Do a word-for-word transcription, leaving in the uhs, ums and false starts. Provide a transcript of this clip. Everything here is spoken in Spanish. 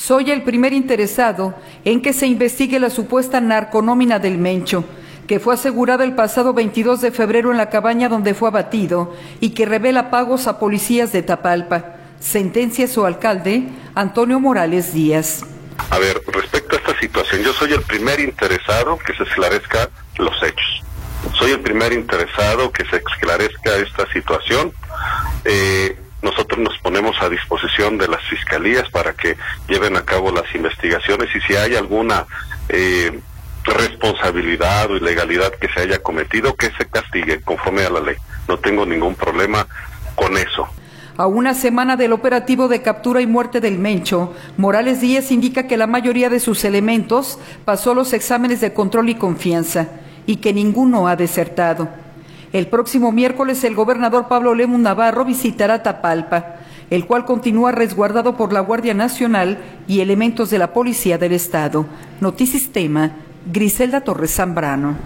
Soy el primer interesado en que se investigue la supuesta narconómina del Mencho, que fue asegurada el pasado veintidós de febrero en la cabaña donde fue abatido y que revela pagos a policías de Tapalpa. Sentencia su alcalde, Antonio Morales Díaz. A ver, respecto a esta situación, yo soy el primer interesado que se esclarezca los hechos. Soy el primer interesado que se esclarezca esta situación. Eh, nosotros nos ponemos a disposición de las fiscalías para que lleven a cabo las investigaciones y si hay alguna eh, responsabilidad o ilegalidad que se haya cometido, que se castigue conforme a la ley. No tengo ningún problema con eso. A una semana del operativo de captura y muerte del Mencho, Morales Díaz indica que la mayoría de sus elementos pasó los exámenes de control y confianza y que ninguno ha desertado. El próximo miércoles el gobernador Pablo Lemus Navarro visitará Tapalpa, el cual continúa resguardado por la Guardia Nacional y elementos de la Policía del Estado. Notisistema, Griselda Torres Zambrano.